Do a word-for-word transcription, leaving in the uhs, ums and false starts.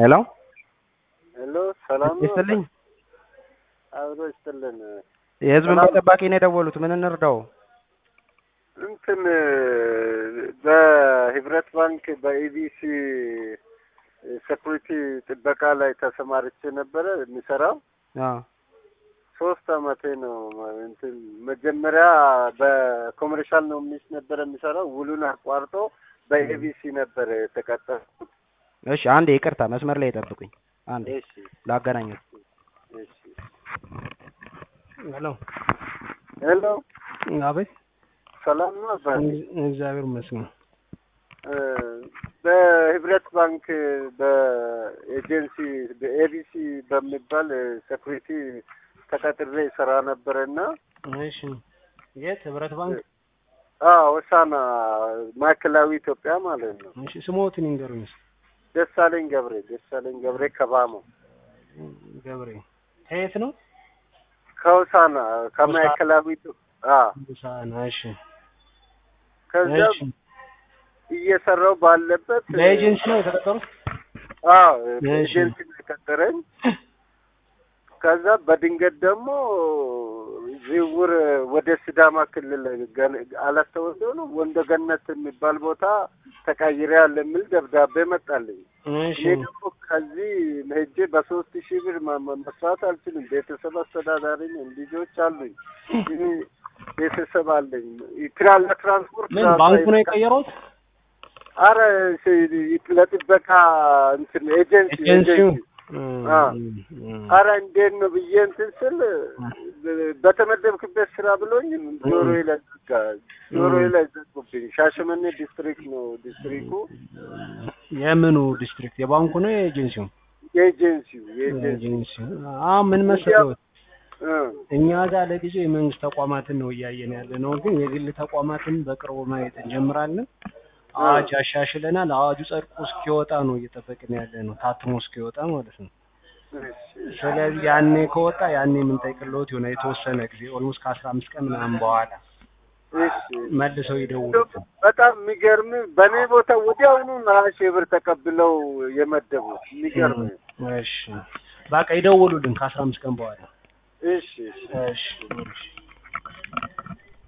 ሄሎ ሄሎ ሰላም ነው ይስጥልኝ። አብሮ ይስጥልን። የህዝብ እንባ ጠባቂ ነው የደወሉት። ምን እንርዳው? እንትን በህብረት ባንክ በኢቢሲ ሴኩሪቲ ጥበቃ ላይ ተሰማርቼ ነበረ የሚሰራው። አዎ ሶስት አመቴ ነው። እንትን መጀመሪያ በኮመርሻል ነው ሚስ ነበር የሚሰራው። ውሉን አቋርጦ በኢቢሲ ነበር የተቀጠርኩት። እሺ አንዴ ይቅርታ መስመር ላይ ጠብቁኝ። አንዴ እሺ ላገናኘው። እሺ ሄሎ ሄሎ አቤት። ሰላም ነው አባ? እግዚአብሔር ይመስገን። በህብረት ባንክ በኤጀንሲ በኤቢሲ በሚባል ሴኩሪቲ ተቀጥሬ ይሰራ ነበርና። እሺ የት ህብረት ባንክ? አዎ ወሳና ማዕከላዊ ኢትዮጵያ ማለት ነው። እሺ ስሞትን ይንገሩኝ። ደሳለኝ ገብሬ ደሳለኝ ገብሬ ከባሞ ገብሬ ከየት ነው? ከወሳና ከማዕከላዊ አዎ ወሳና። እሺ ከዛ እየሰራው ባለበት በኤጀንሲ ነው የተቀጠሩት? አዎ ኤጀንሲ ነው የተቀጠረኝ። ከዛ በድንገት ደግሞ ዝውውር ወደ ሲዳማ ክልል አላስተውለው ነው ወንደ ገነት የሚባል ቦታ ተቀይሬያል የሚል ደብዳቤ መጣልኝ። እሺ ደግሞ ከዚህ ሄጄ በሶስት ሺህ ብር መስራት አልችልም። ቤተሰብ አስተዳዳሪ ነኝ፣ ልጆች አሉኝ፣ ቤተሰብ አለኝ። ትራል ትራንስፖርት ምን ባንኩ ነው የቀየሩት? አረ ለጥበቃ እንትን ኤጀንሲ ኤጀንሲ አረ እንዴት ነው ብዬ እንትን ስል በተመደብክበት ስራ ብሎኝ ጆሮዬ ላይ ዘጋ። ጆሮዬ ላይ ዘጉብኝ። ሻሸመኔ ዲስትሪክት ነው ዲስትሪክቱ። የምኑ ዲስትሪክት? የባንኩ ነው የኤጀንሲው? የኤጀንሲው የኤጀንሲው። አዎ ምን መሰለህ እኛ ጋር ለጊዜው የመንግስት ተቋማትን ነው እያየን ያለ ነው፣ ግን የግል ተቋማትን በቅርቡ ማየት እንጀምራለን። አዋጅ አሻሽለናል። አዋጁ ጸድቆ እስኪወጣ ነው እየጠበቅን ያለ ነው፣ ታትሞ እስኪወጣ ማለት ነው። ስለዚህ ያኔ ከወጣ ያኔ ምን ጠይቅልዎት ይሆነ የተወሰነ ጊዜ ኦልሞስት ከአስራ አምስት ቀን ምናምን በኋላ እሺ መልሰው ይደውሉ። በጣም የሚገርም በኔ ቦታ ወዲያውኑ ናሽ ብር ተቀብለው የመደቡት የሚገርም። እሺ በቃ ይደውሉልን ከአስራ አምስት ቀን በኋላ። እሺ እሺ እሺ